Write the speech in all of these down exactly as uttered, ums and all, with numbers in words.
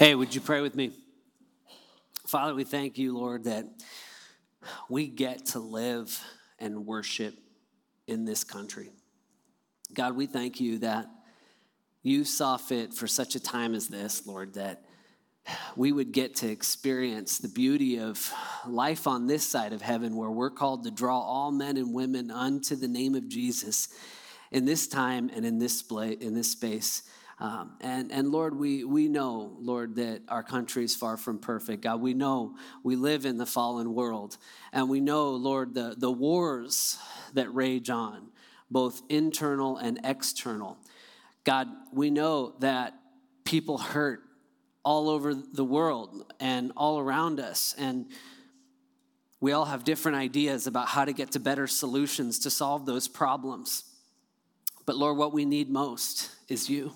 Hey, would you pray with me? Father, we thank you, Lord, that we get to live and worship in this country. God, we thank you that you saw fit for such a time as this, Lord, that we would get to experience the beauty of life on this side of heaven, where we're called to draw all men and women unto the name of Jesus in this time and in this place, in this space. Um, and, and Lord, we, we know, Lord, that our country is far from perfect. God, we know we live in the fallen world. And we know, Lord, the, the wars that rage on, both internal and external. God, we know that people hurt all over the world and all around us. And we all have different ideas about how to get to better solutions to solve those problems. But Lord, what we need most is you.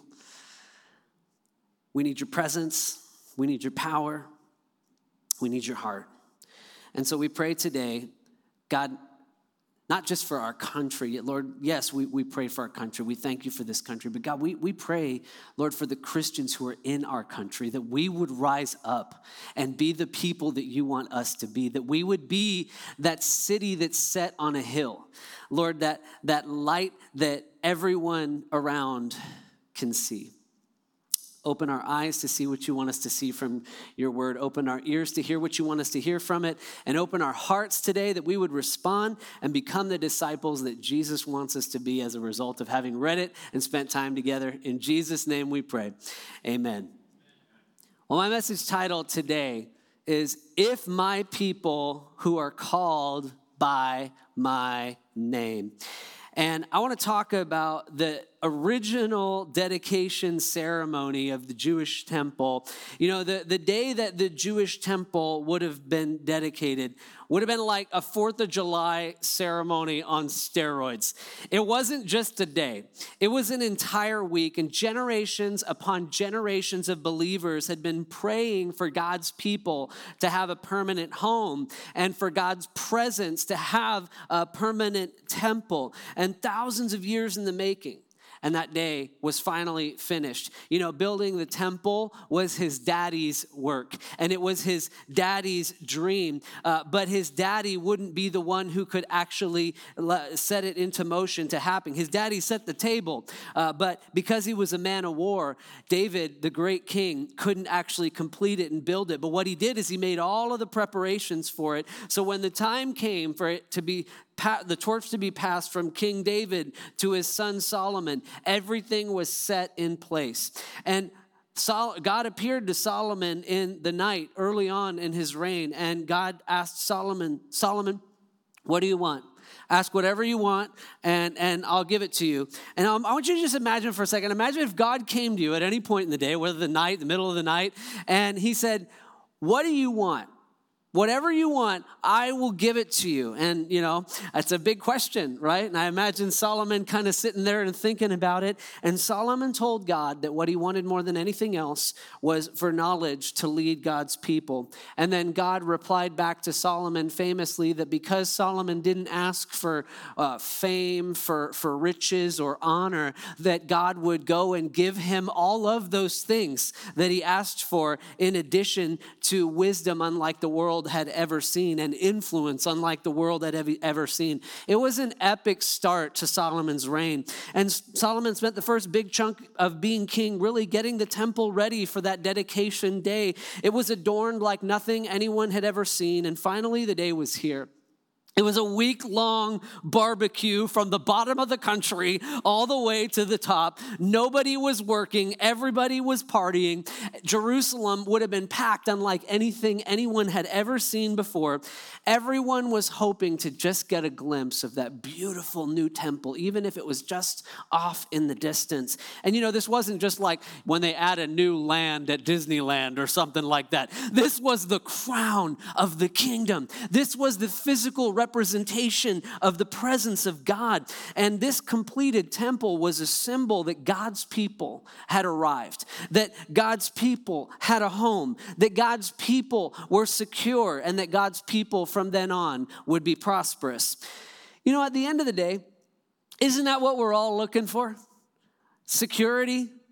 We need your presence. We need your power. We need your heart. And so we pray today, God, not just for our country. Lord, yes, we, we pray for our country. We thank you for this country. But God, we, we pray, Lord, for the Christians who are in our country, that we would rise up and be the people that you want us to be, that we would be that city that's set on a hill. Lord, that, that light that everyone around can see. Open our eyes to see what you want us to see from your word. Open our ears to hear what you want us to hear from it. And open our hearts today that we would respond and become the disciples that Jesus wants us to be as a result of having read it and spent time together. In Jesus' name we pray. Amen. Well, my message title today is, If My People Who Are Called by My Name. And I want to talk about the original dedication ceremony of the Jewish temple. You know, the, the day that the Jewish temple would have been dedicated would have been like a fourth of July ceremony on steroids. It wasn't just a day. It was an entire week, and generations upon generations of believers had been praying for God's people to have a permanent home and for God's presence to have a permanent temple, and thousands of years in the making. And that day was finally finished. You know, building the temple was his daddy's work, and it was his daddy's dream. Uh, but his daddy wouldn't be the one who could actually set it into motion to happen. His daddy set the table, uh, but because he was a man of war, David, the great king, couldn't actually complete it and build it. But what he did is he made all of the preparations for it. So when the time came for it to be the torch to be passed from King David to his son Solomon, everything was set in place. And Sol- God appeared to Solomon in the night early on in his reign, and God asked Solomon, Solomon, what do you want? Ask whatever you want, and, and I'll give it to you. And um, I want you to just imagine for a second, imagine if God came to you at any point in the day, whether the night, the middle of the night, and he said, what do you want? Whatever you want, I will give it to you. And, you know, that's a big question, right? And I imagine Solomon kind of sitting there and thinking about it. And Solomon told God that what he wanted more than anything else was for knowledge to lead God's people. And then God replied back to Solomon famously that because Solomon didn't ask for uh, fame, for, for riches or honor, that God would go and give him all of those things that he asked for, in addition to wisdom unlike the world had ever seen and influence unlike the world had ever seen. It was an epic start to Solomon's reign. And Solomon spent the first big chunk of being king really getting the temple ready for that dedication day. It was adorned like nothing anyone had ever seen. And finally, the day was here. It was a week-long barbecue from the bottom of the country all the way to the top. Nobody was working. Everybody was partying. Jerusalem would have been packed unlike anything anyone had ever seen before. Everyone was hoping to just get a glimpse of that beautiful new temple, even if it was just off in the distance. And you know, this wasn't just like when they add a new land at Disneyland or something like that. This was the crown of the kingdom. This was the physical representation representation of the presence of God. And this completed temple was a symbol that God's people had arrived, that God's people had a home, that God's people were secure, and that God's people from then on would be prosperous. You know, at the end of the day, isn't that what we're all looking for? Security,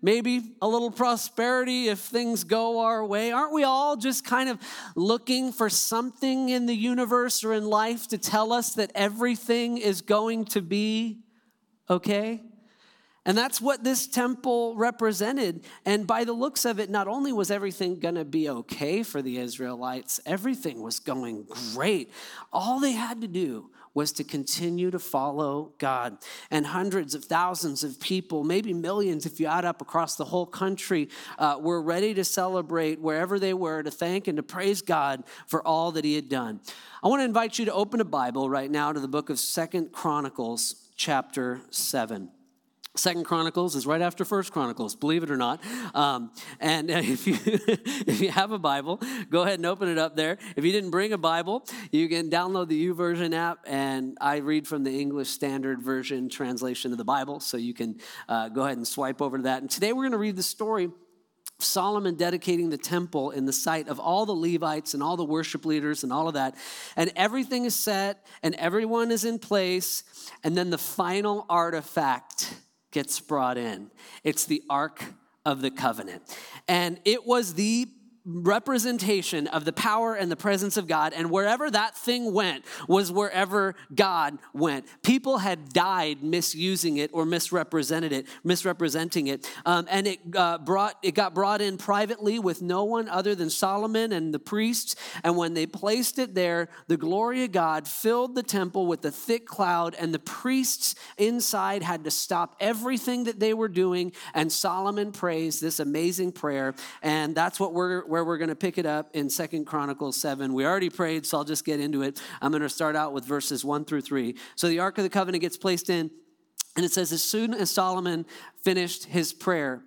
maybe a little prosperity if things go our way? Aren't we all just kind of looking for something in the universe or in life to tell us that everything is going to be okay? And that's what this temple represented. And by the looks of it, not only was everything going to be okay for the Israelites, everything was going great. All they had to do was to continue to follow God. And hundreds of thousands of people, maybe millions if you add up across the whole country, uh, were ready to celebrate wherever they were, to thank and to praise God for all that he had done. I want to invite you to open a Bible right now to the book of Second Chronicles, chapter seven. Second Chronicles is right after First Chronicles, believe it or not. Um, and if you if you have a Bible, go ahead and open it up there. If you didn't bring a Bible, you can download the YouVersion app, and I read from the English Standard Version translation of the Bible, so you can uh, go ahead and swipe over to that. And today we're going to read the story of Solomon dedicating the temple in the sight of all the Levites and all the worship leaders and all of that. And everything is set, and everyone is in place, and then the final artifact gets brought in. It's the Ark of the Covenant. And it was the representation of the power and the presence of God, and wherever that thing went was wherever God went. People had died misusing it or misrepresented it, misrepresenting it, um, and it uh, brought it got brought in privately with no one other than Solomon and the priests. And when they placed it there, the glory of God filled the temple with a thick cloud, and the priests inside had to stop everything that they were doing. And Solomon prays this amazing prayer, and that's what we're where we're going to pick it up in Second Chronicles seven. We already prayed, so I'll just get into it. I'm going to start out with verses one through three. So the Ark of the Covenant gets placed in, and it says, as soon as Solomon finished his prayer,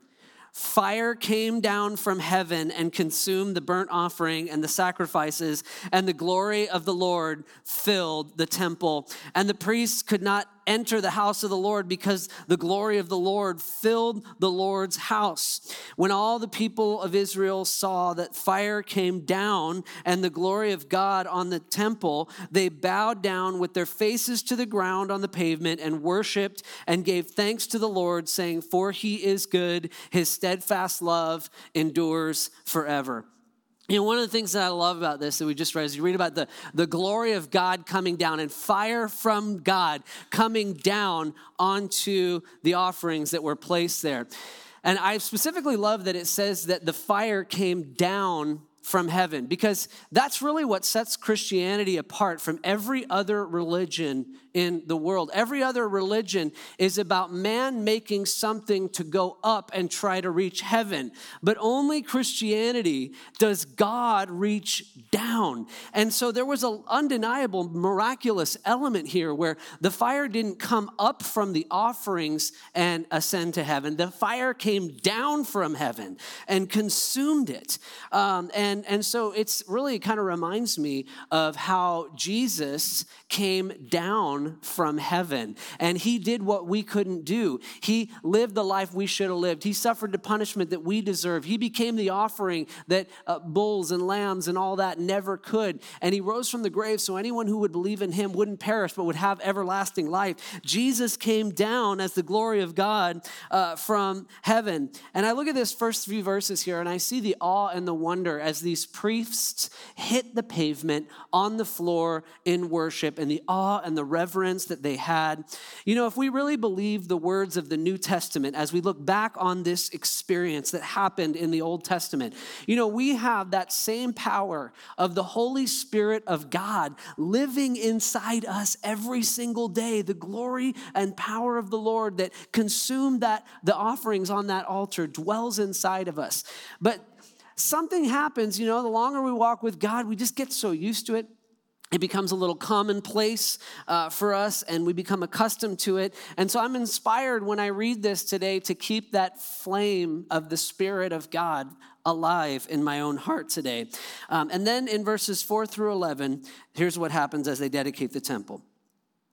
fire came down from heaven and consumed the burnt offering and the sacrifices, and the glory of the Lord filled the temple. And the priests could not enter the house of the Lord because the glory of the Lord filled the Lord's house. When all the people of Israel saw that fire came down and the glory of God on the temple, they bowed down with their faces to the ground on the pavement and worshiped and gave thanks to the Lord, saying, for he is good, his steadfast love endures forever. You know, one of the things that I love about this that we just read is you read about the, the glory of God coming down and fire from God coming down onto the offerings that were placed there. And I specifically love that it says that the fire came down from heaven, because that's really what sets Christianity apart from every other religion in the world. Every other religion is about man making something to go up and try to reach heaven. But only Christianity does God reach down. And so there was an undeniable, miraculous element here where the fire didn't come up from the offerings and ascend to heaven. The fire came down from heaven and consumed it. Um, and, and so it's really kind of reminds me of how Jesus came down from heaven, and he did what we couldn't do. He lived the life we should have lived. He suffered the punishment that we deserve. He became the offering that uh, bulls and lambs and all that never could. And he rose from the grave so anyone who would believe in him wouldn't perish but would have everlasting life. Jesus came down as the glory of God uh, from heaven. And I look at this first few verses here, and I see the awe and the wonder as these priests hit the pavement on the floor in worship, and the awe and the reverence that they had. You know, if we really believe the words of the New Testament, as we look back on this experience that happened in the Old Testament, you know, we have that same power of the Holy Spirit of God living inside us every single day. The glory and power of the Lord that consumed that, the offerings on that altar, dwells inside of us. But something happens, you know, the longer we walk with God, we just get so used to it. It becomes a little commonplace uh, for us, and we become accustomed to it. And so I'm inspired when I read this today to keep that flame of the Spirit of God alive in my own heart today. Um, and then in verses four through eleven, here's what happens as they dedicate the temple.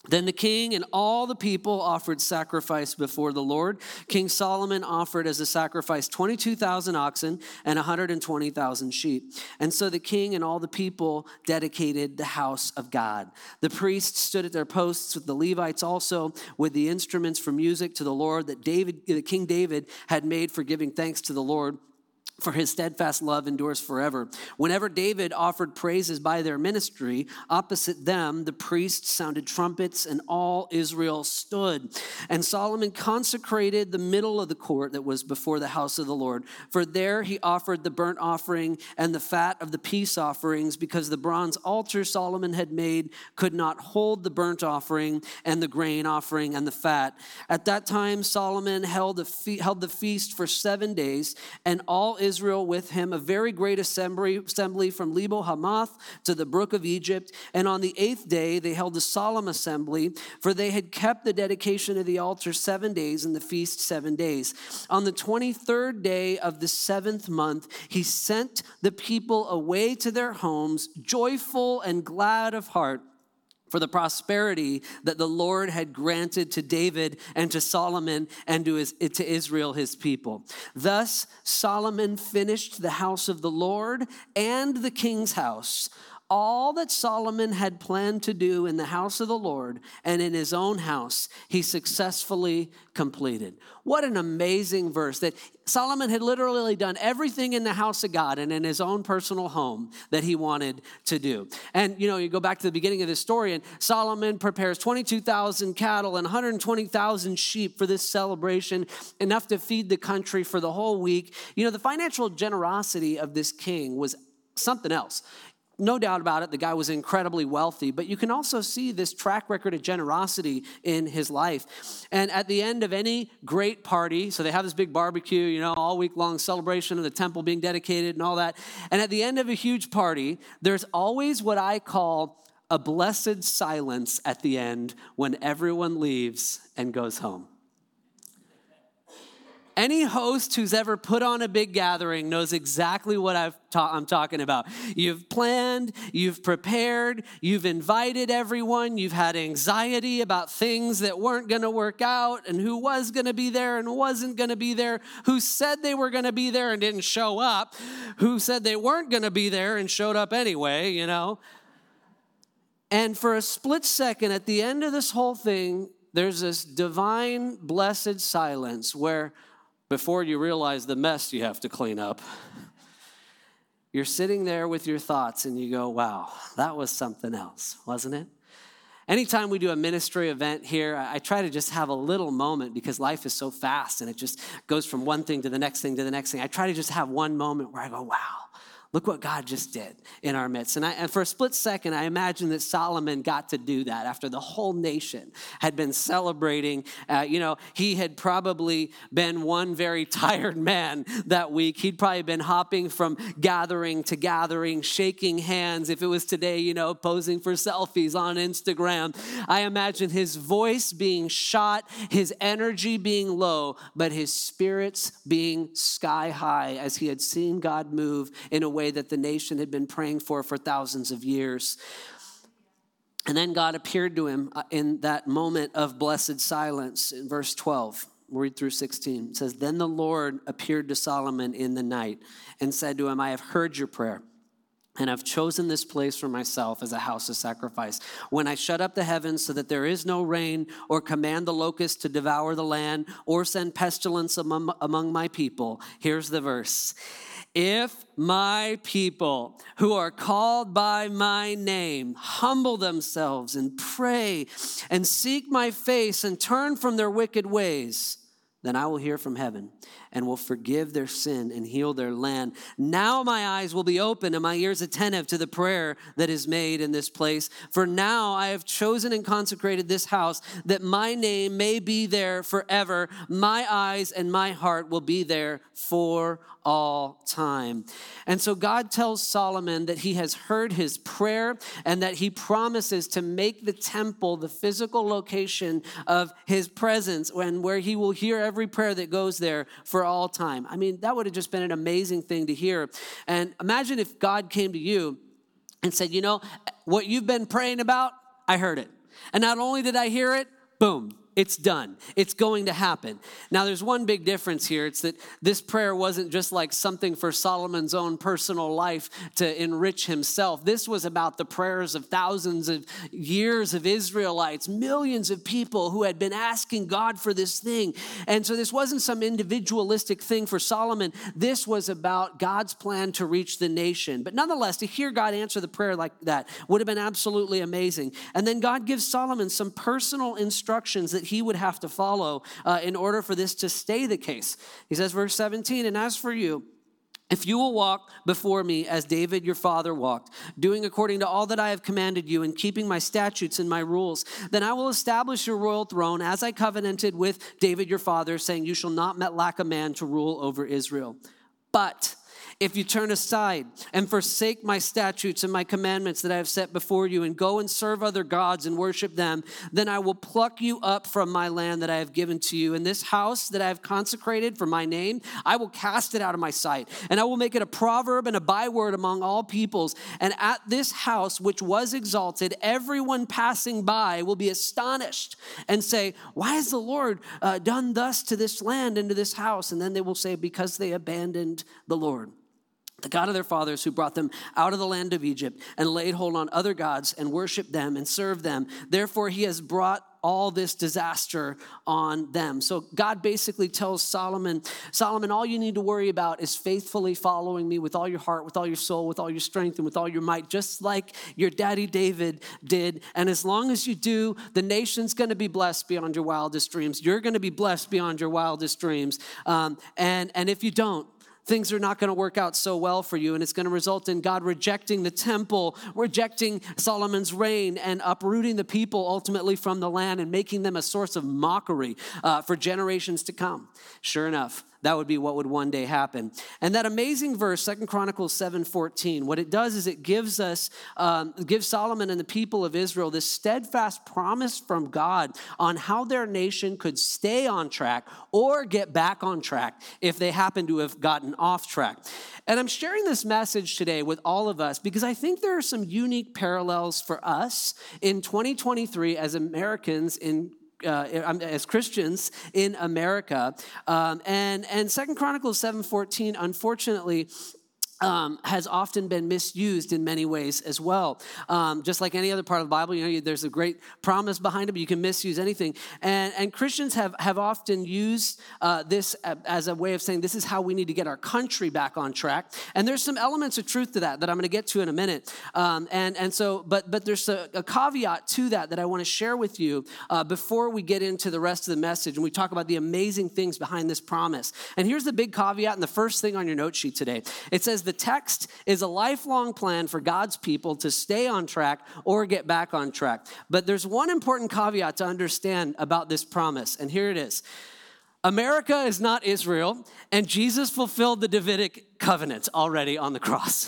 Then the king and all the people offered sacrifice before the Lord. King Solomon offered as a sacrifice twenty-two thousand oxen and one hundred twenty thousand sheep. And so the king and all the people dedicated the house of God. The priests stood at their posts with the Levites also with the instruments for music to the Lord that David, that King David had made for giving thanks to the Lord. For his steadfast love endures forever. Whenever David offered praises by their ministry, opposite them, the priests sounded trumpets and all Israel stood. And Solomon consecrated the middle of the court that was before the house of the Lord. For there he offered the burnt offering and the fat of the peace offerings, because the bronze altar Solomon had made could not hold the burnt offering and the grain offering and the fat. At that time, Solomon held, a fe- held the feast for seven days, and all Israel with him, a very great assembly, assembly from Lebo Hamath to the brook of Egypt. And on the eighth day, they held a solemn assembly, for they had kept the dedication of the altar seven days and the feast seven days. On the twenty-third day of the seventh month, he sent the people away to their homes, joyful and glad of heart, for the prosperity that the Lord had granted to David and to Solomon and to, his, to Israel, his people. Thus, Solomon finished the house of the Lord and the king's house. All that Solomon had planned to do in the house of the Lord and in his own house, he successfully completed. What an amazing verse that Solomon had literally done everything in the house of God and in his own personal home that he wanted to do. And, you know, you go back to the beginning of this story, and Solomon prepares twenty-two thousand cattle and one hundred twenty thousand sheep for this celebration, enough to feed the country for the whole week. You know, the financial generosity of this king was something else. No doubt about it, the guy was incredibly wealthy, but you can also see this track record of generosity in his life. And at the end of any great party, so they have this big barbecue, you know, all week long celebration of the temple being dedicated and all that. And at the end of a huge party, there's always what I call a blessed silence at the end when everyone leaves and goes home. Any host who's ever put on a big gathering knows exactly what I've ta- I'm talking about. You've planned, you've prepared, you've invited everyone, you've had anxiety about things that weren't going to work out and who was going to be there and wasn't going to be there, who said they were going to be there and didn't show up, who said they weren't going to be there and showed up anyway, you know. And for a split second at the end of this whole thing, there's this divine blessed silence where before you realize the mess you have to clean up, you're sitting there with your thoughts and you go, wow, that was something else, wasn't it? Anytime we do a ministry event here, I try to just have a little moment because life is so fast and it just goes from one thing to the next thing to the next thing. I try to just have one moment where I go, wow, look what God just did in our midst. And, I, and for a split second, I imagine that Solomon got to do that after the whole nation had been celebrating. Uh, you know, he had probably been one very tired man that week. He'd probably been hopping from gathering to gathering, shaking hands. If it was today, you know, posing for selfies on Instagram. I imagine his voice being shot, his energy being low, but his spirits being sky high as he had seen God move in a way that the nation had been praying for for thousands of years. And then God appeared to him in that moment of blessed silence. In verse twelve, we'll read through sixteen. It says, then the Lord appeared to Solomon in the night and said to him, I have heard your prayer, and I've chosen this place for myself as a house of sacrifice. When I shut up the heavens so that there is no rain, or command the locusts to devour the land, or send pestilence among, among my people. Here's the verse. If my people who are called by my name humble themselves and pray and seek my face and turn from their wicked ways, then I will hear from heaven and will forgive their sin and heal their land. Now my eyes will be open and my ears attentive to the prayer that is made in this place. For now I have chosen and consecrated this house that my name may be there forever. My eyes and my heart will be there for all time. And so God tells Solomon that he has heard his prayer and that he promises to make the temple the physical location of his presence and where he will hear every prayer that goes there for all time. I mean, that would have just been an amazing thing to hear. And imagine if God came to you and said, you know, what you've been praying about, I heard it. And not only did I hear it, boom, it's done. It's going to happen. Now, there's one big difference here. It's that this prayer wasn't just like something for Solomon's own personal life to enrich himself. This was about the prayers of thousands of years of Israelites, millions of people who had been asking God for this thing. And so this wasn't some individualistic thing for Solomon. This was about God's plan to reach the nation. But nonetheless, to hear God answer the prayer like that would have been absolutely amazing. And then God gives Solomon some personal instructions that he would have to follow uh, in order for this to stay the case. He says, verse seventeen, and as for you, if you will walk before me as David your father walked, doing according to all that I have commanded you and keeping my statutes and my rules, then I will establish your royal throne as I covenanted with David your father, saying, you shall not lack a man to rule over Israel. But if you turn aside and forsake my statutes and my commandments that I have set before you and go and serve other gods and worship them, then I will pluck you up from my land that I have given to you. And this house that I have consecrated for my name, I will cast it out of my sight. And I will make it a proverb and a byword among all peoples. And at this house which was exalted, everyone passing by will be astonished and say, why has the Lord uh, done thus to this land and to this house? And then they will say, because they abandoned the Lord, the God of their fathers, who brought them out of the land of Egypt and laid hold on other gods and worshiped them and served them. Therefore, he has brought all this disaster on them. So God basically tells Solomon, Solomon, all you need to worry about is faithfully following me with all your heart, with all your soul, with all your strength, and with all your might, just like your daddy David did. And as long as you do, the nation's going to be blessed beyond your wildest dreams. You're going to be blessed beyond your wildest dreams. Um, and, and if you don't, things are not going to work out so well for you, and it's going to result in God rejecting the temple, rejecting Solomon's reign, and uprooting the people ultimately from the land and making them a source of mockery uh, for generations to come. Sure enough, that would be what would one day happen. And that amazing verse, Second Chronicles seven fourteen, what it does is it gives us, um, gives Solomon and the people of Israel this steadfast promise from God on how their nation could stay on track or get back on track if they happen to have gotten off track. And I'm sharing this message today with all of us because I think there are some unique parallels for us in twenty twenty-three as Americans in Uh, as Christians in America. Um, and, and Second Chronicles seven fourteen, unfortunately, Um, has often been misused in many ways as well. Um, just like any other part of the Bible, you know, there's a great promise behind it, but you can misuse anything. And, and Christians have, have often used uh, this as a way of saying this is how we need to get our country back on track. And there's some elements of truth to that that I'm going to get to in a minute. Um, and, and so, but, but there's a, a caveat to that that I want to share with you uh, before we get into the rest of the message and we talk about the amazing things behind this promise. And here's the big caveat and the first thing on your note sheet today. It says the text is a lifelong plan for God's people to stay on track or get back on track. But there's one important caveat to understand about this promise, and here it is. America is not Israel, and Jesus fulfilled the Davidic covenant already on the cross.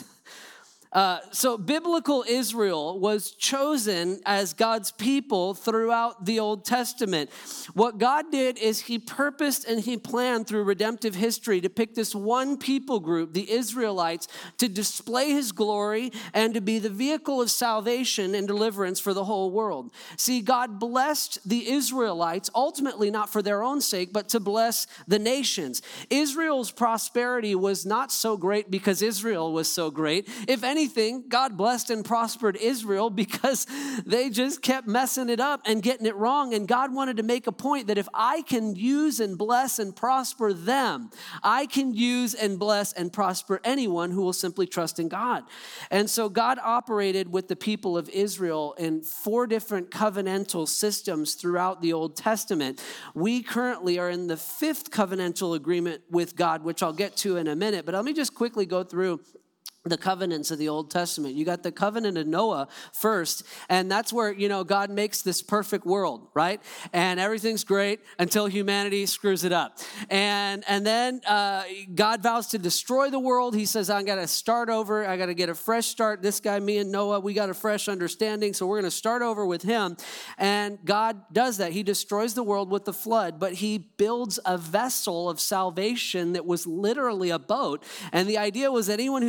Uh, so biblical Israel was chosen as God's people throughout the Old Testament. What God did is he purposed and he planned through redemptive history to pick this one people group, the Israelites, to display his glory and to be the vehicle of salvation and deliverance for the whole world. See, God blessed the Israelites, ultimately not for their own sake, but to bless the nations. Israel's prosperity was not so great because Israel was so great. If any Anything, God blessed and prospered Israel because they just kept messing it up and getting it wrong. And God wanted to make a point that if I can use and bless and prosper them, I can use and bless and prosper anyone who will simply trust in God. And so God operated with the people of Israel in four different covenantal systems throughout the Old Testament. We currently are in the fifth covenantal agreement with God, which I'll get to in a minute. But let me just quickly go through the covenants of the Old Testament. You got the covenant of Noah first, and that's where, you know, God makes this perfect world, right? And everything's great until humanity screws it up. And and then uh, God vows to destroy the world. He says, I got to start over. I got to get a fresh start. This guy, me and Noah, we got a fresh understanding, so we're going to start over with him. And God does that. He destroys the world with the flood, but he builds a vessel of salvation that was literally a boat. And the idea was that anyone who gets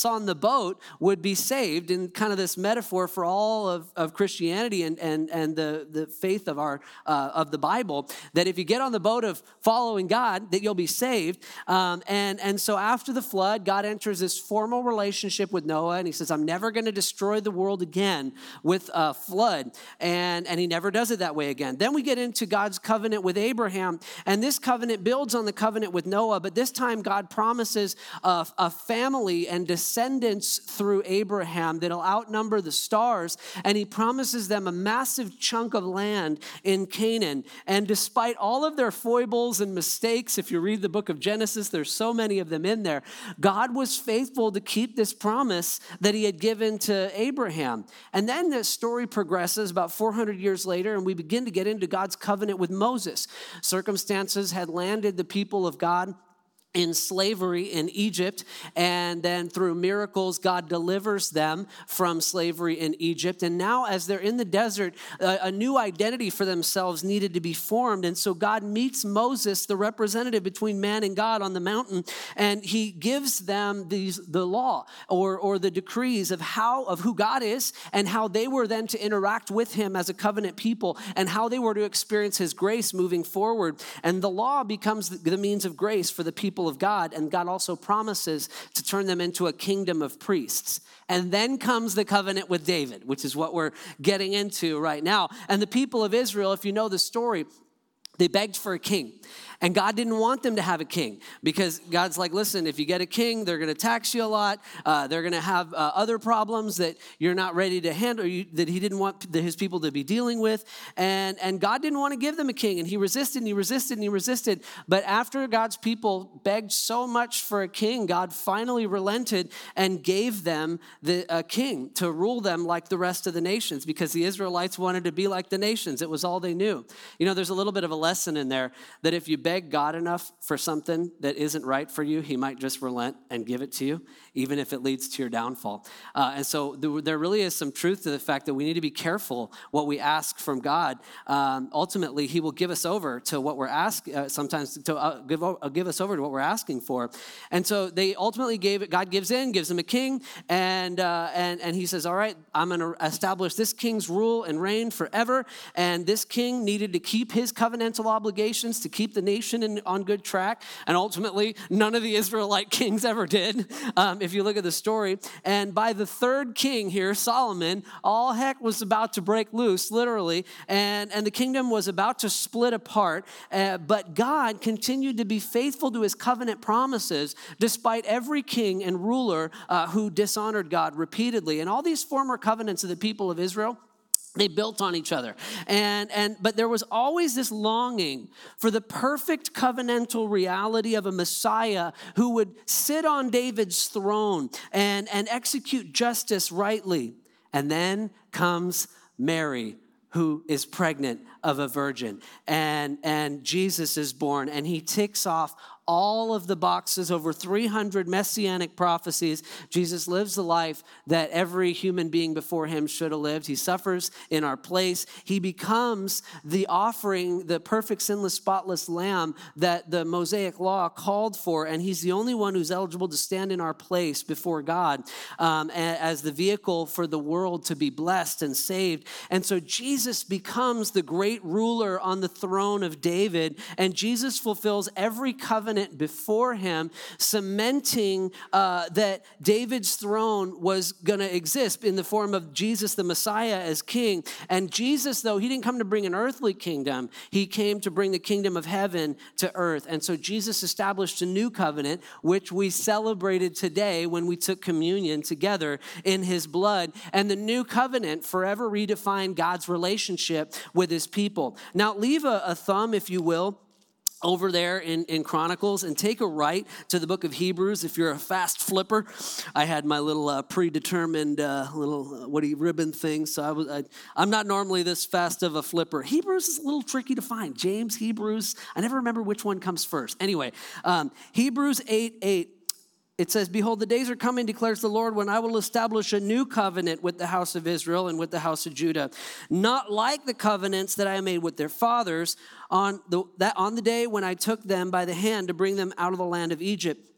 on the boat would be saved, in kind of this metaphor for all of, of Christianity and, and, and the, the faith of our uh, of the Bible, that if you get on the boat of following God, that you'll be saved. Um, and, and so after the flood, God enters this formal relationship with Noah, and he says, I'm never going to destroy the world again with a flood. And, and he never does it that way again. Then we get into God's covenant with Abraham, and this covenant builds on the covenant with Noah, but this time God promises a, a family and descendants through Abraham that'll outnumber the stars, and he promises them a massive chunk of land in Canaan. And despite all of their foibles and mistakes, if you read the book of Genesis, there's so many of them in there, God was faithful to keep this promise that he had given to Abraham. And then the story progresses about four hundred years later, and we begin to get into God's covenant with Moses. Circumstances had landed the people of God in slavery in Egypt, and then through miracles, God delivers them from slavery in Egypt. And now as they're in the desert, a, a new identity for themselves needed to be formed. And so God meets Moses, the representative between man and God, on the mountain, and he gives them these, the law or, or the decrees of how of who God is, and how they were then to interact with him as a covenant people, and how they were to experience his grace moving forward. And the law becomes the, the means of grace for the people of God, and God also promises to turn them into a kingdom of priests. And then comes the covenant with David, which is what we're getting into right now. And the people of Israel, if you know the story, they begged for a king. And God didn't want them to have a king, because God's like, listen, if you get a king, they're going to tax you a lot. Uh, they're going to have uh, other problems that you're not ready to handle, you, that he didn't want his people to be dealing with. And, and God didn't want to give them a king. And he resisted and he resisted and he resisted. But after God's people begged so much for a king, God finally relented and gave them the a king to rule them like the rest of the nations, because the Israelites wanted to be like the nations. It was all they knew. You know, there's a little bit of a lesson in there that if you beg God enough for something that isn't right for you, he might just relent and give it to you, even if it leads to your downfall. Uh, and so th- there really is some truth to the fact that we need to be careful what we ask from God. Um, ultimately, he will give us over to what we're asking, uh, sometimes to uh, give, uh, give us over to what we're asking for. And so they ultimately gave it, God gives in, gives them a king, and, uh, and, and he says, all right, I'm going to establish this king's rule and reign forever. And this king needed to keep his covenantal obligations, to keep the nation in, on good track. And ultimately, none of the Israelite kings ever did, um, if you look at the story. And by the third king here, Solomon, all heck was about to break loose, literally, and, and the kingdom was about to split apart. Uh, but God continued to be faithful to his covenant promises, despite every king and ruler uh, who dishonored God repeatedly. And all these former covenants of the people of Israel, they built on each other. And, and, but there was always this longing for the perfect covenantal reality of a Messiah who would sit on David's throne and, and execute justice rightly. And then comes Mary, who is pregnant of a virgin. And, and Jesus is born, and he ticks off all of the boxes, over three hundred messianic prophecies. Jesus lives the life that every human being before him should have lived. He suffers in our place. He becomes the offering, the perfect, sinless, spotless lamb that the Mosaic law called for, and he's the only one who's eligible to stand in our place before God um, as the vehicle for the world to be blessed and saved. And so Jesus becomes the great ruler on the throne of David, and Jesus fulfills every covenant before him, cementing uh, that David's throne was going to exist in the form of Jesus, the Messiah, as king. And Jesus, though, he didn't come to bring an earthly kingdom. He came to bring the kingdom of heaven to earth. And so Jesus established a new covenant, which we celebrated today when we took communion together in his blood. And the new covenant forever redefined God's relationship with his people. Now, leave a, a thumb, if you will, over there in, in Chronicles, and take a right to the book of Hebrews if you're a fast flipper. I had my little uh, predetermined uh, little uh, woody ribbon thing, so I was, I, I'm not normally this fast of a flipper. Hebrews is a little tricky to find. James, Hebrews, I never remember which one comes first. Anyway, um, Hebrews eight eight. It says, behold, the days are coming, declares the Lord, when I will establish a new covenant with the house of Israel and with the house of Judah, not like the covenants that I made with their fathers on the, that on the day when I took them by the hand to bring them out of the land of Egypt.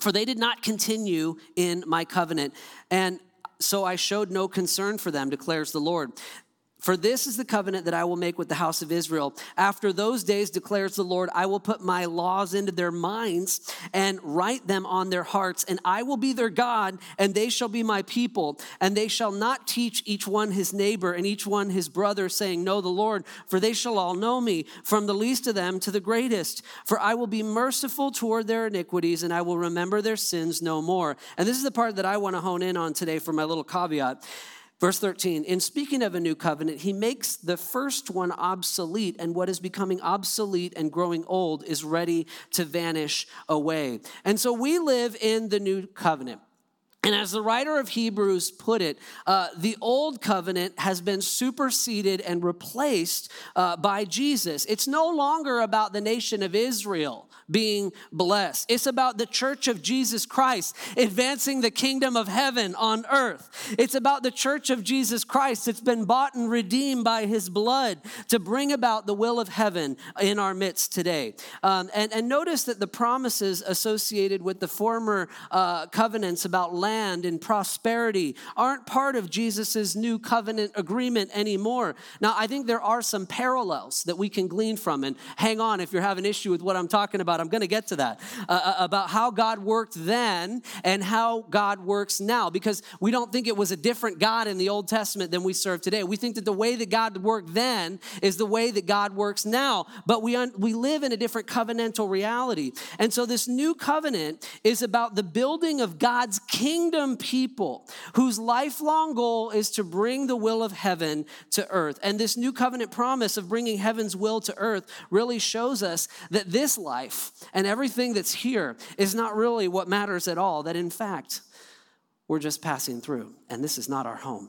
For they did not continue in my covenant, and so I showed no concern for them, declares the Lord. For this is the covenant that I will make with the house of Israel. After those days, declares the Lord, I will put my laws into their minds and write them on their hearts, and I will be their God, and they shall be my people. And they shall not teach each one his neighbor and each one his brother, saying, know the Lord, for they shall all know me, from the least of them to the greatest. For I will be merciful toward their iniquities, and I will remember their sins no more. And this is the part that I want to hone in on today for my little caveat. Verse thirteen, in speaking of a new covenant, he makes the first one obsolete, and what is becoming obsolete and growing old is ready to vanish away. And so we live in the new covenant. And as the writer of Hebrews put it, uh, the old covenant has been superseded and replaced uh, by Jesus. It's no longer about the nation of Israel being blessed. It's about the church of Jesus Christ advancing the kingdom of heaven on earth. It's about the church of Jesus Christ that's been bought and redeemed by his blood to bring about the will of heaven in our midst today. Um, and, and notice that the promises associated with the former uh, covenants about land and prosperity aren't part of Jesus's new covenant agreement anymore. Now, I think there are some parallels that we can glean from, and hang on if you're having an issue with what I'm talking about. I'm going to get to that, uh, about how God worked then and how God works now, because we don't think it was a different God in the Old Testament than we serve today. We think that the way that God worked then is the way that God works now, but we, un- we live in a different covenantal reality. And so this new covenant is about the building of God's kingdom people whose lifelong goal is to bring the will of heaven to earth. And this new covenant promise of bringing heaven's will to earth really shows us that this life and everything that's here is not really what matters at all, that in fact, we're just passing through, and this is not our home.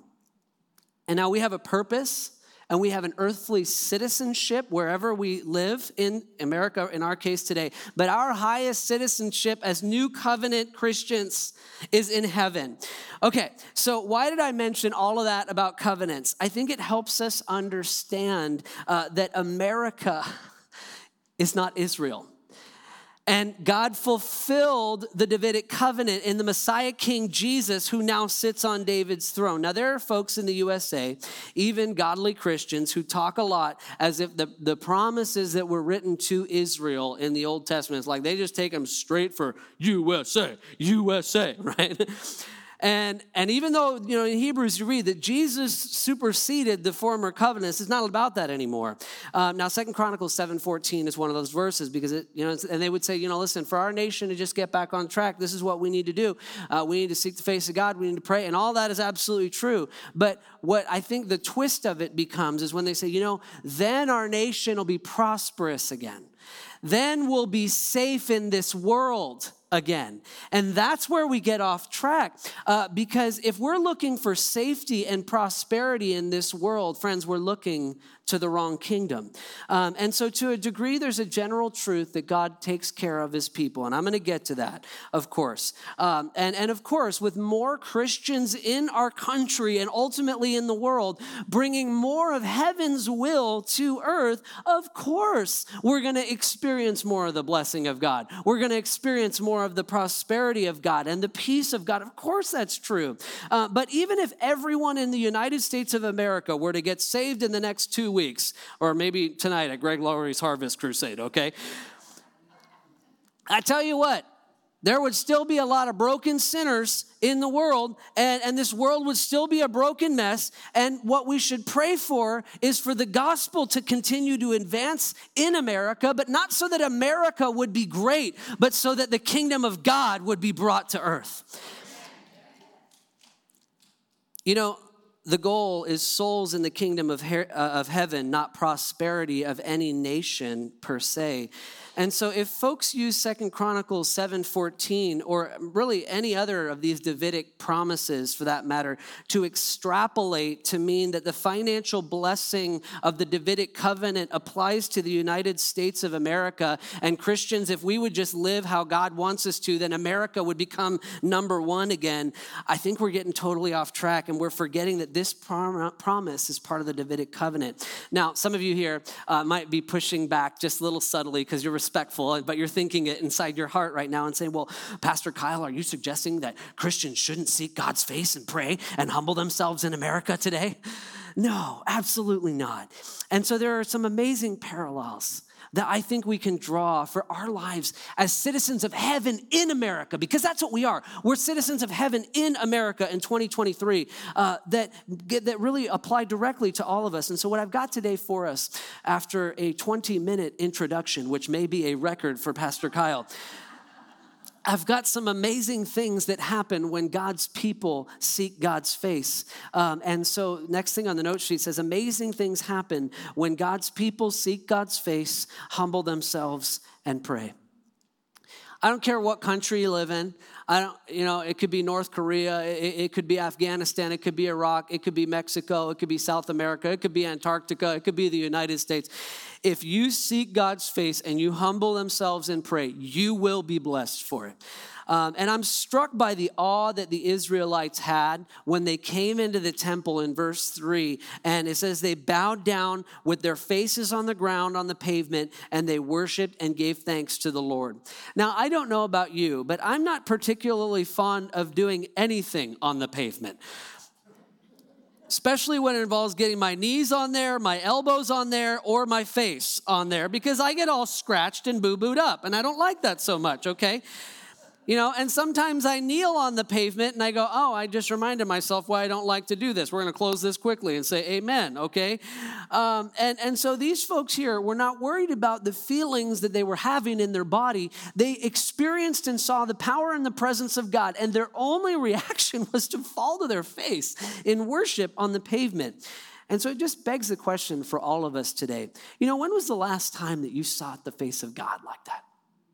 And now we have a purpose, and we have an earthly citizenship wherever we live in America, in our case today. But our highest citizenship as new covenant Christians is in heaven. Okay, so why did I mention all of that about covenants? I think it helps us understand uh, that America is not Israel. And God fulfilled the Davidic covenant in the Messiah King Jesus, who now sits on David's throne. Now, there are folks in the U S A, even godly Christians, who talk a lot as if the, the promises that were written to Israel in the Old Testament, it's like they just take them straight for U S A, U S A, right? And, and even though, you know, in Hebrews you read that Jesus superseded the former covenants, it's not about that anymore. Um, now, Second Chronicles seven fourteen is one of those verses, because it, you know, and they would say, you know, listen, for our nation to just get back on track, this is what we need to do. Uh, we need to seek the face of God. We need to pray, and all that is absolutely true. But what I think the twist of it becomes is when they say, you know, then our nation will be prosperous again. Then we'll be safe in this world again. And that's where we get off track. Uh, because if we're looking for safety and prosperity in this world, friends, we're looking to the wrong kingdom. Um, and so to a degree, there's a general truth that God takes care of his people. And I'm going to get to that, of course. Um, and, and of course, with more Christians in our country and ultimately in the world, bringing more of heaven's will to earth, of course, we're going to experience more of the blessing of God. We're going to experience more of the prosperity of God and the peace of God. Of course, that's true. Uh, but even if everyone in the United States of America were to get saved in the next two weeks, or maybe tonight at Greg Lowry's Harvest Crusade, okay? I tell you what, there would still be a lot of broken sinners in the world, and, and this world would still be a broken mess. And what we should pray for is for the gospel to continue to advance in America, but not so that America would be great, but so that the kingdom of God would be brought to earth. You know, the goal is souls in the kingdom of, he- uh, of heaven, not prosperity of any nation per se. And so if folks use Second Chronicles seven fourteen, or really any other of these Davidic promises for that matter, to extrapolate to mean that the financial blessing of the Davidic covenant applies to the United States of America, and Christians, if we would just live how God wants us to, then America would become number one again, I think we're getting totally off track, and we're forgetting that that this prom- promise is part of the Davidic covenant. Now, some of you here uh, might be pushing back just a little subtly because you're respectful, but you're thinking it inside your heart right now and saying, well, Pastor Kyle, are you suggesting that Christians shouldn't seek God's face and pray and humble themselves in America today? No, absolutely not. And so there are some amazing parallels that I think we can draw for our lives as citizens of heaven in America, because that's what we are. We're citizens of heaven in America in twenty twenty-three uh, that, that really apply directly to all of us. And so what I've got today for us after a twenty-minute introduction, which may be a record for Pastor Kyle, I've got some amazing things that happen when God's people seek God's face. Um, and so next thing on the note sheet says, amazing things happen when God's people seek God's face, humble themselves, and pray. I don't care what country you live in. I don't, you know, it could be North Korea, it, it could be Afghanistan, it could be Iraq, it could be Mexico, it could be South America, it could be Antarctica, it could be the United States. If you seek God's face and you humble themselves and pray, you will be blessed for it. Um, and I'm struck by the awe that the Israelites had when they came into the temple in verse three. And it says they bowed down with their faces on the ground on the pavement, and they worshiped and gave thanks to the Lord. Now, I don't know about you, but I'm not particularly fond of doing anything on the pavement. Especially when it involves getting my knees on there, my elbows on there, or my face on there, because I get all scratched and boo-booed up, and I don't like that so much, okay? You know, and sometimes I kneel on the pavement and I go, oh, I just reminded myself why I don't like to do this. We're going to close this quickly and say amen, okay? Um, and, and so these folks here were not worried about the feelings that they were having in their body. They experienced and saw the power and the presence of God, and their only reaction was to fall to their face in worship on the pavement. And so it just begs the question for all of us today. You know, when was the last time that you sought the face of God like that?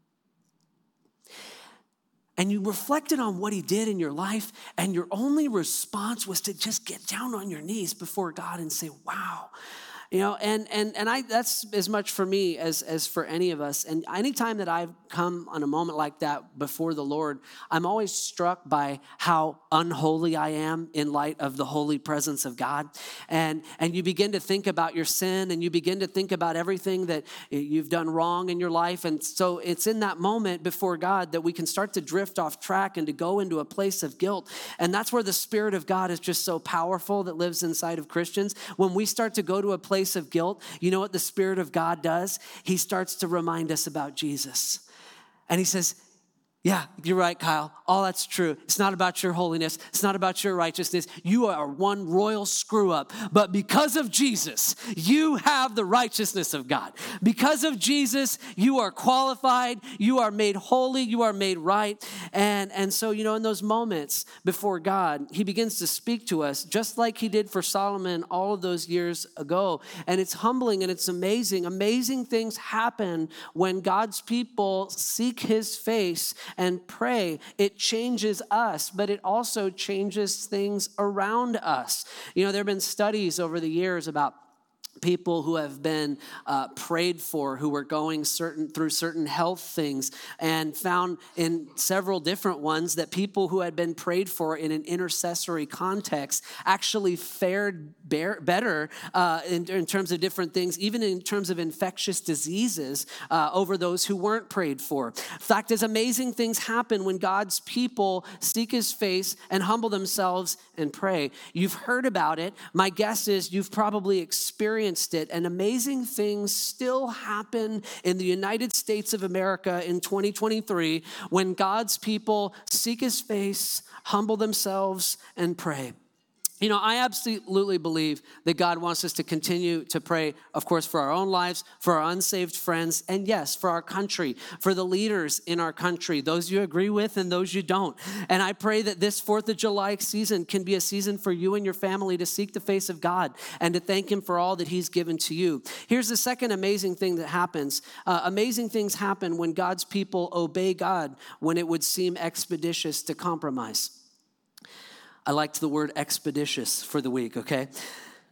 And you reflected on what he did in your life, and your only response was to just get down on your knees before God and say, wow. You know, and and and I that's as much for me as, as for any of us. And anytime that I've come on a moment like that before the Lord, I'm always struck by how unholy I am in light of the holy presence of God. And and you begin to think about your sin, and you begin to think about everything that you've done wrong in your life. And so it's in that moment before God that we can start to drift off track and to go into a place of guilt. And that's where the Spirit of God is just so powerful that lives inside of Christians. When we start to go to a place of guilt, you know what the Spirit of God does? He starts to remind us about Jesus. And he says, yeah, you're right, Kyle. All that's true. It's not about your holiness. It's not about your righteousness. You are one royal screw up. But because of Jesus, you have the righteousness of God. Because of Jesus, you are qualified. You are made holy. You are made right. And, and so, you know, in those moments before God, he begins to speak to us just like he did for Solomon all of those years ago. And it's humbling and it's amazing. Amazing things happen when God's people seek his face and pray. It changes us, but it also changes things around us. You know, there have been studies over the years about people who have been uh, prayed for, who were going certain through certain health things, and found in several different ones that people who had been prayed for in an intercessory context actually fared bear, better uh, in, in terms of different things, even in terms of infectious diseases uh, over those who weren't prayed for. In fact, as amazing things happen when God's people seek his face and humble themselves and pray. You've heard about it. My guess is you've probably experienced it, and amazing things still happen in the United States of America in twenty twenty-three when God's people seek his face, humble themselves, and pray. You know, I absolutely believe that God wants us to continue to pray, of course, for our own lives, for our unsaved friends, and yes, for our country, for the leaders in our country, those you agree with and those you don't. And I pray that this fourth of July season can be a season for you and your family to seek the face of God and to thank him for all that he's given to you. Here's the second amazing thing that happens. Uh, amazing things happen when God's people obey God when it would seem expeditious to compromise. I liked the word expeditious for the week, okay?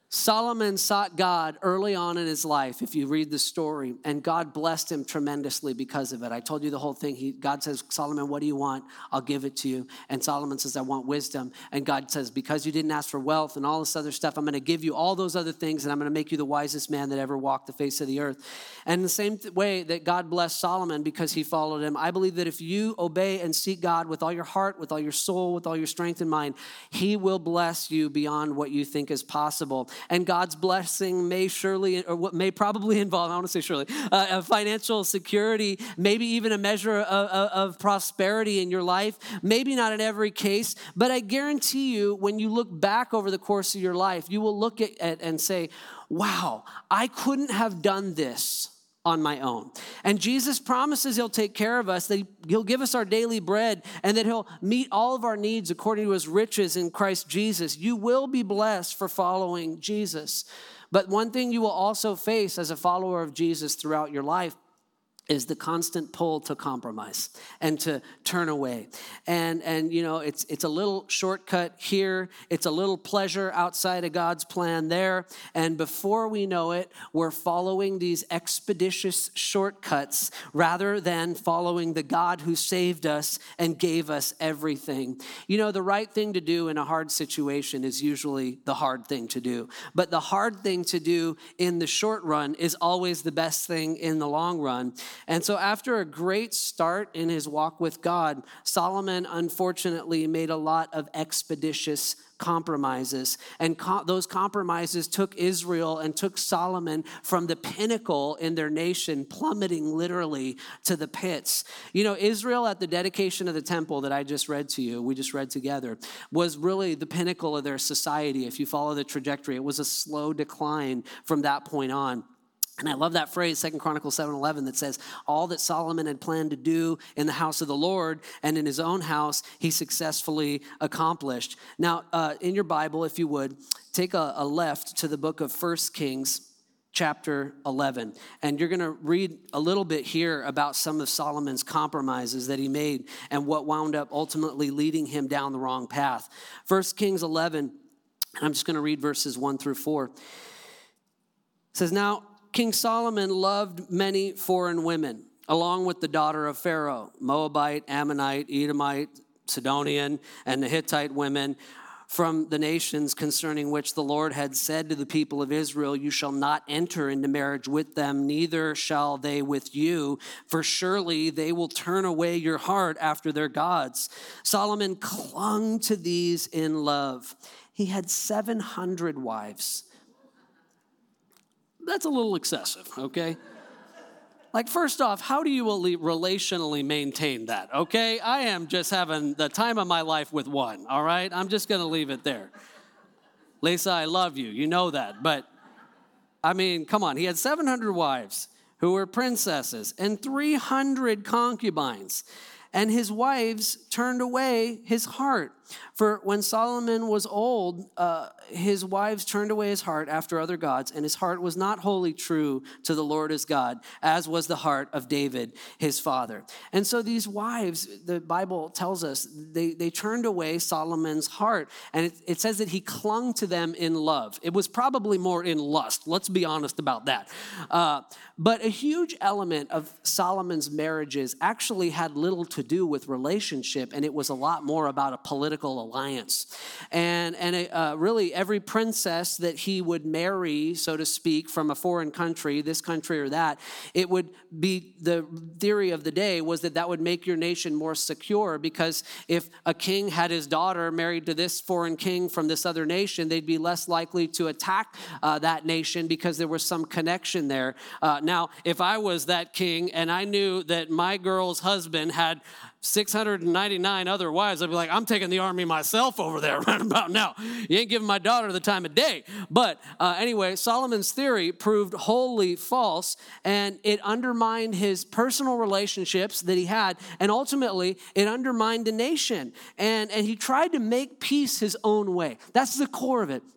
Solomon sought God early on in his life, if you read the story, and God blessed him tremendously because of it. I told you the whole thing. He, God says, Solomon, what do you want? I'll give it to you. And Solomon says, I want wisdom. And God says, because you didn't ask for wealth and all this other stuff, I'm going to give you all those other things, and I'm going to make you the wisest man that ever walked the face of the earth. And the same th- way that God blessed Solomon because he followed him, I believe that if you obey and seek God with all your heart, with all your soul, with all your strength and mind, he will bless you beyond what you think is possible. And God's blessing may surely, or what may probably involve, I want to say surely, uh, a financial security, maybe even a measure of, of, of prosperity in your life. Maybe not in every case, but I guarantee you, when you look back over the course of your life, you will look at it and say, wow, I couldn't have done this on my own. And Jesus promises he'll take care of us, that he'll give us our daily bread, and that he'll meet all of our needs according to his riches in Christ Jesus. You will be blessed for following Jesus. But one thing you will also face as a follower of Jesus throughout your life is the constant pull to compromise and to turn away. And, and you know, it's, it's a little shortcut here. It's a little pleasure outside of God's plan there. And before we know it, we're following these expeditious shortcuts rather than following the God who saved us and gave us everything. You know, the right thing to do in a hard situation is usually the hard thing to do. But the hard thing to do in the short run is always the best thing in the long run. And so after a great start in his walk with God, Solomon unfortunately made a lot of expeditious compromises. And co- those compromises took Israel and took Solomon from the pinnacle in their nation, plummeting literally to the pits. You know, Israel at the dedication of the temple that I just read to you, we just read together, was really the pinnacle of their society. If you follow the trajectory, it was a slow decline from that point on. And I love that phrase, Second Chronicles seven eleven, that says, all that Solomon had planned to do in the house of the Lord and in his own house, he successfully accomplished. Now, uh, in your Bible, if you would, take a, a left to the book of First Kings, chapter eleven. And you're going to read a little bit here about some of Solomon's compromises that he made and what wound up ultimately leading him down the wrong path. First Kings eleven, and I'm just going to read verses one through four. It says, now, King Solomon loved many foreign women, along with the daughter of Pharaoh, Moabite, Ammonite, Edomite, Sidonian, and the Hittite women from the nations concerning which the Lord had said to the people of Israel, you shall not enter into marriage with them, neither shall they with you, for surely they will turn away your heart after their gods. Solomon clung to these in love. He had seven hundred wives. That's a little excessive, okay? Like, first off, how do you relationally maintain that, okay? I am just having the time of my life with one, all right? I'm just going to leave it there. Lisa, I love you. You know that. But, I mean, come on. He had seven hundred wives who were princesses and three hundred concubines. And his wives turned away his heart. For when Solomon was old, uh, his wives turned away his heart after other gods, and his heart was not wholly true to the Lord his God, as was the heart of David, his father. And so these wives, the Bible tells us, they, they turned away Solomon's heart. And it, it says that he clung to them in love. It was probably more in lust. Let's be honest about that. Uh, but a huge element of Solomon's marriages actually had little to do with relationship, and it was a lot more about a political alliance. And, and it, uh, really every princess that he would marry, so to speak, from a foreign country, this country or that, it would be, the theory of the day was that that would make your nation more secure, because if a king had his daughter married to this foreign king from this other nation, they'd be less likely to attack uh, that nation because there was some connection there. Uh, now, if I was that king and I knew that my girl's husband had six hundred ninety-nine other wives, I'd be like, I'm taking the army myself over there right about now. You ain't giving my daughter the time of day. But uh, anyway, Solomon's theory proved wholly false, and it undermined his personal relationships that he had, and ultimately it undermined the nation. And, and he tried to make peace his own way. That's the core of it.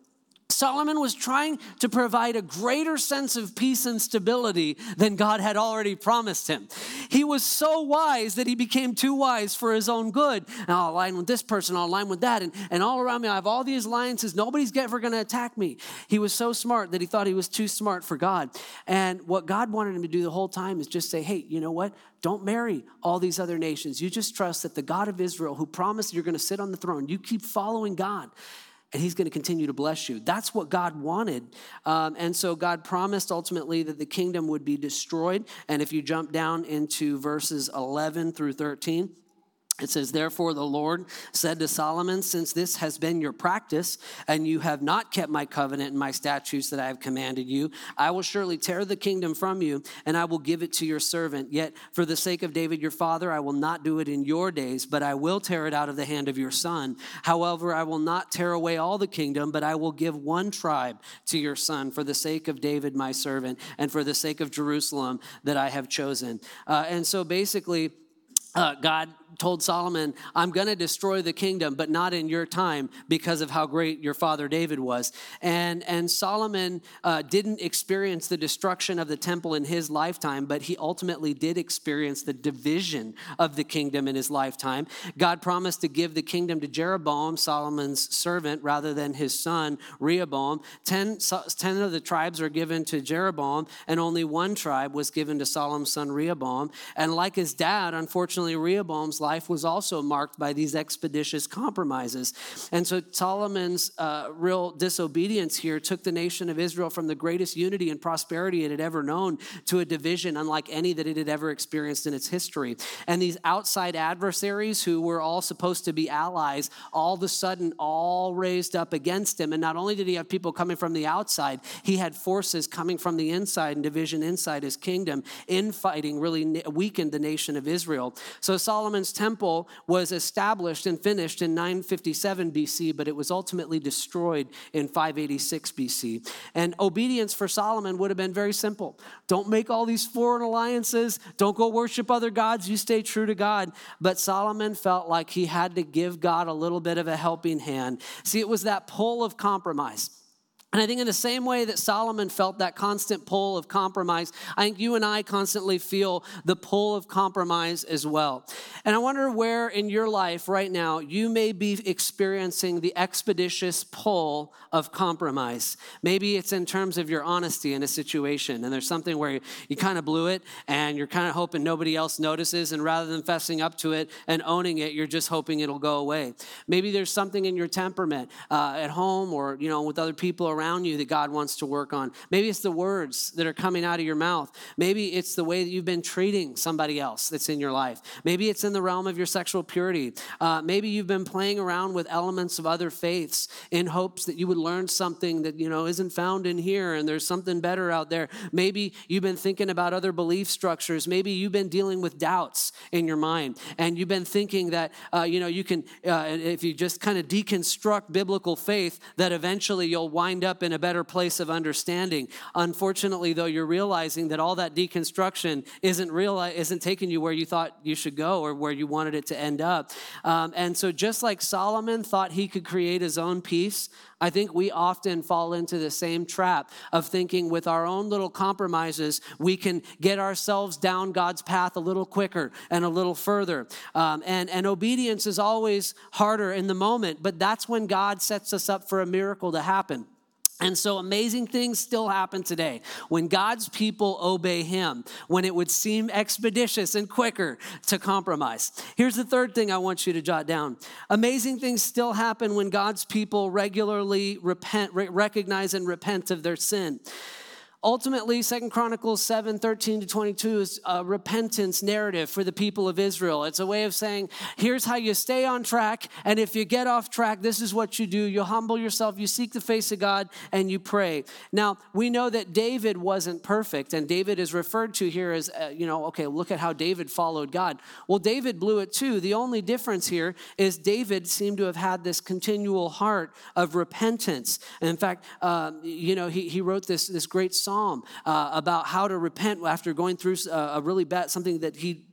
Solomon was trying to provide a greater sense of peace and stability than God had already promised him. He was so wise that he became too wise for his own good. And I'll align with this person, I'll align with that. And, and all around me, I have all these alliances. Nobody's ever going to attack me. He was so smart that he thought he was too smart for God. And what God wanted him to do the whole time is just say, hey, you know what? Don't marry all these other nations. You just trust that the God of Israel, who promised you're going to sit on the throne, you keep following God, and he's going to continue to bless you. That's what God wanted. Um, and so God promised ultimately that the kingdom would be destroyed. And if you jump down into verses eleven through thirteen, it says, therefore the Lord said to Solomon, since this has been your practice, and you have not kept my covenant and my statutes that I have commanded you, I will surely tear the kingdom from you, and I will give it to your servant. Yet for the sake of David your father, I will not do it in your days, but I will tear it out of the hand of your son. However, I will not tear away all the kingdom, but I will give one tribe to your son for the sake of David my servant, and for the sake of Jerusalem that I have chosen. Uh, and so basically, uh, God told Solomon, I'm going to destroy the kingdom, but not in your time because of how great your father David was. And, and Solomon uh, didn't experience the destruction of the temple in his lifetime, but he ultimately did experience the division of the kingdom in his lifetime. God promised to give the kingdom to Jeroboam, Solomon's servant, rather than his son, Rehoboam. Ten, ten of the tribes are given to Jeroboam, and only one tribe was given to Solomon's son, Rehoboam. And like his dad, unfortunately, Rehoboam's life was also marked by these expeditious compromises. And so Solomon's uh, real disobedience here took the nation of Israel from the greatest unity and prosperity it had ever known to a division unlike any that it had ever experienced in its history. And these outside adversaries who were all supposed to be allies, all of a sudden all raised up against him. And not only did he have people coming from the outside, he had forces coming from the inside and division inside his kingdom. Infighting really weakened the nation of Israel. So Solomon's temple was established and finished in nine fifty-seven B C, but it was ultimately destroyed in five eighty-six B C. And obedience for Solomon would have been very simple. Don't make all these foreign alliances. Don't go worship other gods. You stay true to God. But Solomon felt like he had to give God a little bit of a helping hand. See, it was that pull of compromise. And I think in the same way that Solomon felt that constant pull of compromise, I think you and I constantly feel the pull of compromise as well. And I wonder where in your life right now you may be experiencing the expeditious pull of compromise. Maybe it's in terms of your honesty in a situation, and there's something where you, you kind of blew it and you're kind of hoping nobody else notices, and rather than fessing up to it and owning it, you're just hoping it'll go away. Maybe there's something in your temperament uh, at home or, you know, with other people around around you that God wants to work on. Maybe it's the words that are coming out of your mouth. Maybe it's the way that you've been treating somebody else that's in your life. Maybe it's in the realm of your sexual purity. Uh, maybe you've been playing around with elements of other faiths in hopes that you would learn something that, you know, isn't found in here and there's something better out there. Maybe you've been thinking about other belief structures. Maybe you've been dealing with doubts in your mind and you've been thinking that, uh, you know, you can, uh, if you just kind of deconstruct biblical faith, that eventually you'll wind up in a better place of understanding. Unfortunately, though, you're realizing that all that deconstruction isn't real, isn't taking you where you thought you should go or where you wanted it to end up. Um, and so just like Solomon thought he could create his own peace, I think we often fall into the same trap of thinking with our own little compromises, we can get ourselves down God's path a little quicker and a little further. Um, and, and obedience is always harder in the moment, but that's when God sets us up for a miracle to happen. And so amazing things still happen today when God's people obey him, when it would seem expeditious and quicker to compromise. Here's the third thing I want you to jot down. Amazing things still happen when God's people regularly repent, recognize and repent of their sin. Ultimately, Second Chronicles seven, thirteen to twenty-two is a repentance narrative for the people of Israel. It's a way of saying, here's how you stay on track, and if you get off track, this is what you do. You humble yourself, you seek the face of God, and you pray. Now, we know that David wasn't perfect, and David is referred to here as, uh, you know, okay, look at how David followed God. Well, David blew it too. The only difference here is David seemed to have had this continual heart of repentance. And in fact, uh, you know, he, he wrote this, this great song Psalm uh, about how to repent after going through uh, a really bad, something that he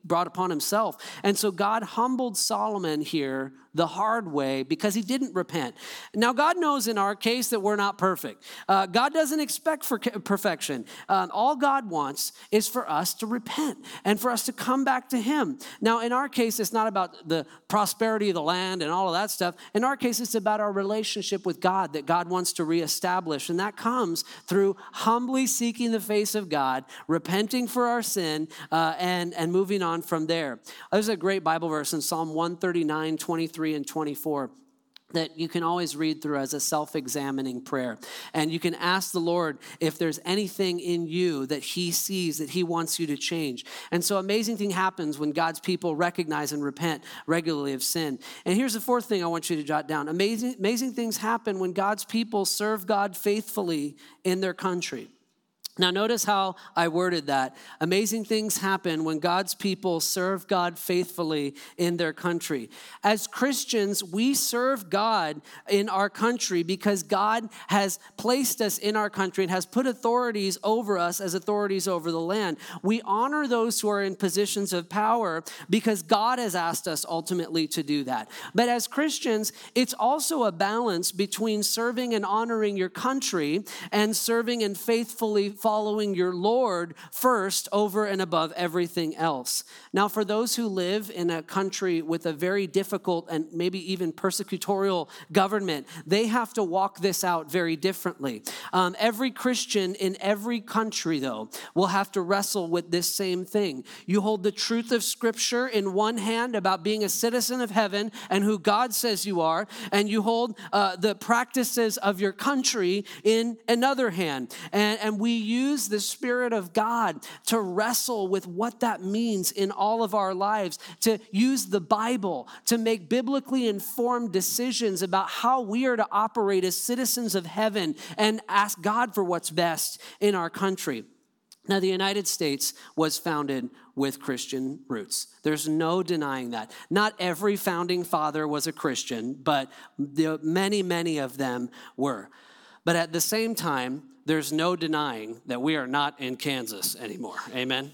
brought upon himself. And so God humbled Solomon here the hard way because he didn't repent. Now, God knows in our case that we're not perfect. Uh, God doesn't expect for perfection. Um, all God wants is for us to repent and for us to come back to him. Now, in our case, it's not about the prosperity of the land and all of that stuff. In our case, it's about our relationship with God that God wants to reestablish. And that comes through humbly seeking the face of God, repenting for our sin, uh, and, and moving on from there. There's a great Bible verse in Psalm one thirty-nine, twenty-three and twenty-four that you can always read through as a self-examining prayer. And you can ask the Lord if there's anything in you that he sees that he wants you to change. And so amazing thing happens when God's people recognize and repent regularly of sin. And here's the fourth thing I want you to jot down. Amazing, amazing things happen when God's people serve God faithfully in their country. Now, notice how I worded that. Amazing things happen when God's people serve God faithfully in their country. As Christians, we serve God in our country because God has placed us in our country and has put authorities over us as authorities over the land. We honor those who are in positions of power because God has asked us ultimately to do that. But as Christians, it's also a balance between serving and honoring your country and serving and faithfully following your Lord first over and above everything else. Now, for those who live in a country with a very difficult and maybe even persecutorial government, they have to walk this out very differently. Um, every Christian in every country, though, will have to wrestle with this same thing. You hold the truth of Scripture in one hand about being a citizen of heaven and who God says you are, and you hold uh, the practices of your country in another hand. And, and we use Use the Spirit of God to wrestle with what that means in all of our lives, to use the Bible to make biblically informed decisions about how we are to operate as citizens of heaven and ask God for what's best in our country. Now, the United States was founded with Christian roots. There's no denying that. Not every founding father was a Christian, but the, many, many of them were. But at the same time, there's no denying that we are not in Kansas anymore. Amen?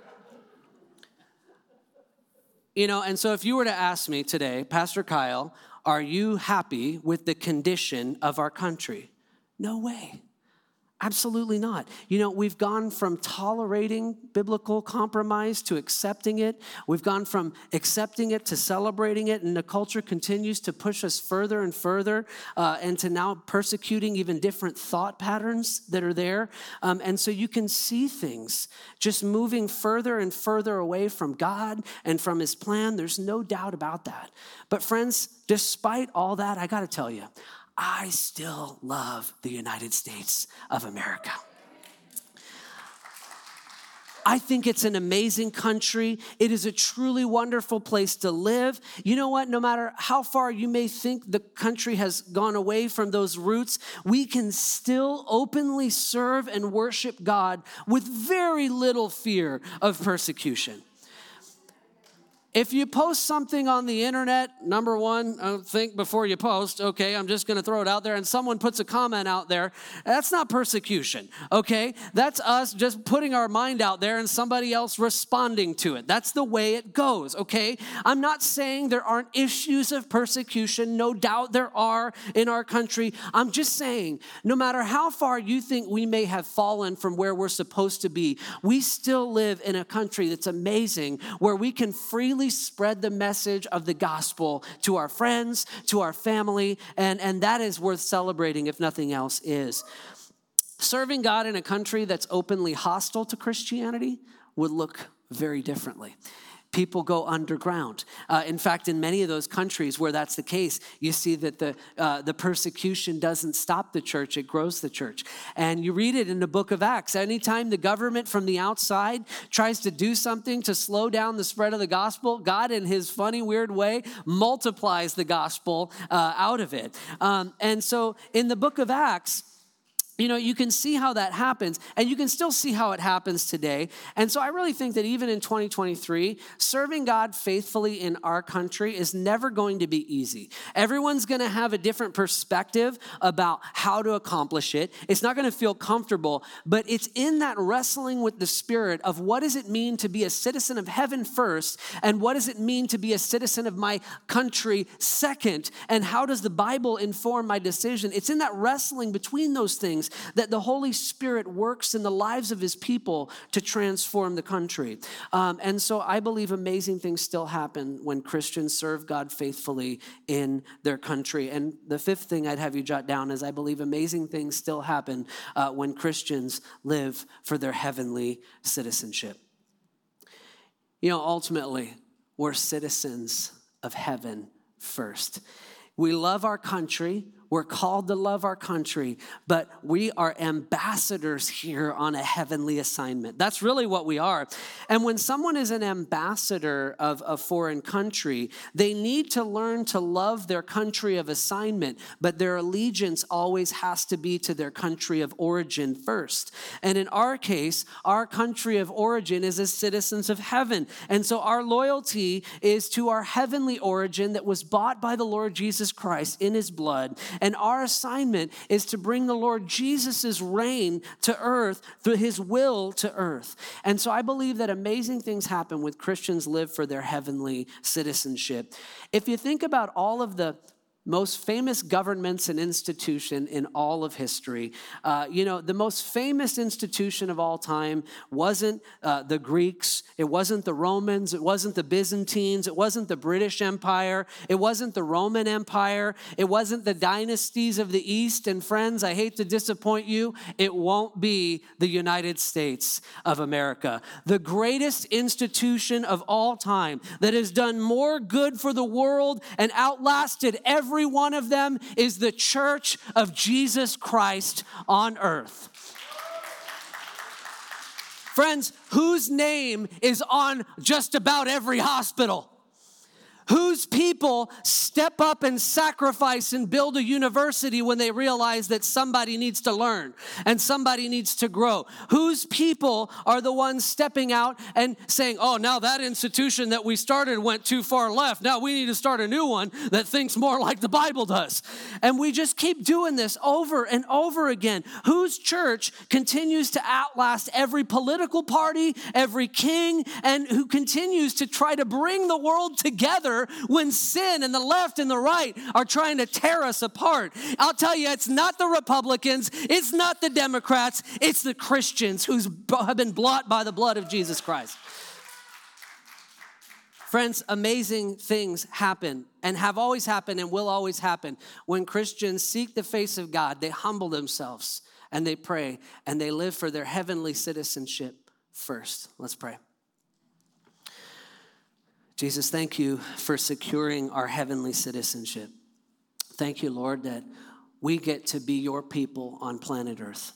You know, and so if you were to ask me today, Pastor Kyle, are you happy with the condition of our country? No way. Absolutely not. You know, we've gone from tolerating biblical compromise to accepting it. We've gone from accepting it to celebrating it, and the culture continues to push us further and further uh, and to now persecuting even different thought patterns that are there. Um, and so you can see things just moving further and further away from God and from his plan. There's no doubt about that. But friends, despite all that, I got to tell you, I still love the United States of America. I think it's an amazing country. It is a truly wonderful place to live. You know what? No matter how far you may think the country has gone away from those roots, we can still openly serve and worship God with very little fear of persecution. If you post something on the internet, number one, uh, think before you post, okay, I'm just going to throw it out there, and someone puts a comment out there, that's not persecution, okay? That's us just putting our mind out there and somebody else responding to it. That's the way it goes, okay? I'm not saying there aren't issues of persecution. No doubt there are in our country. I'm just saying, no matter how far you think we may have fallen from where we're supposed to be, we still live in a country that's amazing, where we can freely spread the message of the gospel to our friends, to our family, and, and that is worth celebrating if nothing else is. Serving God in a country that's openly hostile to Christianity would look very differently. People go underground. Uh, in fact, in many of those countries where that's the case, you see that the uh, the persecution doesn't stop the church, it grows the church. And you read it in the book of Acts. Anytime the government from the outside tries to do something to slow down the spread of the gospel, God, in his funny, weird way, multiplies the gospel uh, out of it. Um, and so in the book of Acts, you know, you can see how that happens, and you can still see how it happens today. And so I really think that even in twenty twenty-three, serving God faithfully in our country is never going to be easy. Everyone's going to have a different perspective about how to accomplish it. It's not going to feel comfortable, but it's in that wrestling with the Spirit of what does it mean to be a citizen of heaven first, and what does it mean to be a citizen of my country second, and how does the Bible inform my decision? It's in that wrestling between those things that the Holy Spirit works in the lives of his people to transform the country. Um, and so I believe amazing things still happen when Christians serve God faithfully in their country. And the fifth thing I'd have you jot down is I believe amazing things still happen uh, when Christians live for their heavenly citizenship. You know, ultimately, we're citizens of heaven first. We love our country. We're called to love our country, but we are ambassadors here on a heavenly assignment. That's really what we are. And when someone is an ambassador of a foreign country, they need to learn to love their country of assignment, but their allegiance always has to be to their country of origin first. And in our case, our country of origin is as citizens of heaven. And so our loyalty is to our heavenly origin that was bought by the Lord Jesus Christ in his blood. And our assignment is to bring the Lord Jesus' reign to earth through his will to earth. And so I believe that amazing things happen when Christians live for their heavenly citizenship. If you think about all of the most famous governments and institution in all of history. Uh, you know, the most famous institution of all time wasn't uh, the Greeks. It wasn't the Romans. It wasn't the Byzantines. It wasn't the British Empire. It wasn't the Roman Empire. It wasn't the dynasties of the East. And friends, I hate to disappoint you, it won't be the United States of America. The greatest institution of all time that has done more good for the world and outlasted every Every one of them is the church of Jesus Christ on earth. Friends, whose name is on just about every hospital? Whose people step up and sacrifice and build a university when they realize that somebody needs to learn and somebody needs to grow? Whose people are the ones stepping out and saying, oh, now that institution that we started went too far left. Now we need to start a new one that thinks more like the Bible does. And we just keep doing this over and over again. Whose church continues to outlast every political party, every king, and who continues to try to bring the world together when sin and the left and the right are trying to tear us apart? I'll tell you, it's not the Republicans, it's not the Democrats, it's the Christians who have been bought by the blood of Jesus Christ. Friends, amazing things happen and have always happened and will always happen when Christians seek the face of God. They humble themselves and they pray and they live for their heavenly citizenship first. Let's pray. Jesus, thank you for securing our heavenly citizenship. Thank you, Lord, that we get to be your people on planet Earth.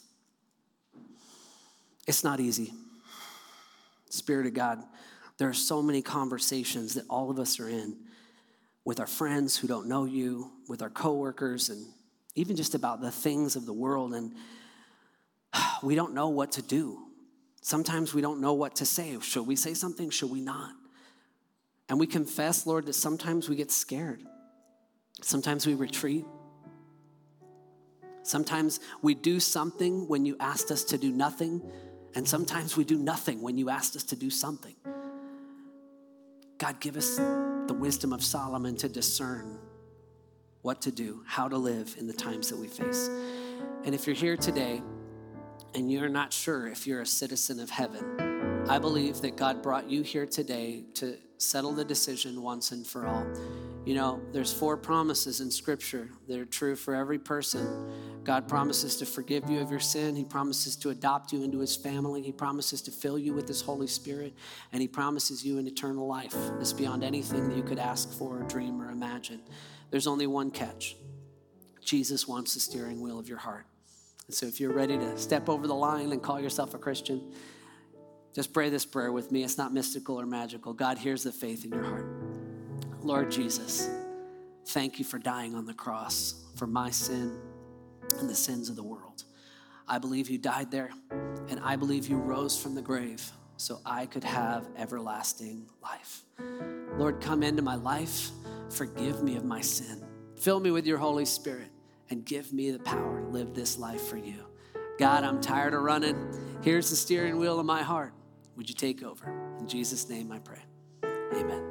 It's not easy. Spirit of God, there are so many conversations that all of us are in with our friends who don't know you, with our coworkers, and even just about the things of the world, and we don't know what to do. Sometimes we don't know what to say. Should we say something? Should we not? And we confess, Lord, that sometimes we get scared. Sometimes we retreat. Sometimes we do something when you asked us to do nothing. And sometimes we do nothing when you asked us to do something. God, give us the wisdom of Solomon to discern what to do, how to live in the times that we face. And if you're here today and you're not sure if you're a citizen of heaven, I believe that God brought you here today to settle the decision once and for all. You know, there's four promises in Scripture that are true for every person. God promises to forgive you of your sin. He promises to adopt you into his family. He promises to fill you with his Holy Spirit. And he promises you an eternal life that's beyond anything that you could ask for or dream or imagine. There's only one catch. Jesus wants the steering wheel of your heart. And so if you're ready to step over the line and call yourself a Christian, just pray this prayer with me. It's not mystical or magical. God hears the faith in your heart. Lord Jesus, thank you for dying on the cross for my sin and the sins of the world. I believe you died there, and I believe you rose from the grave so I could have everlasting life. Lord, come into my life. Forgive me of my sin. Fill me with your Holy Spirit and give me the power to live this life for you. God, I'm tired of running. Here's the steering wheel of my heart. Would you take over? In Jesus' name I pray. Amen.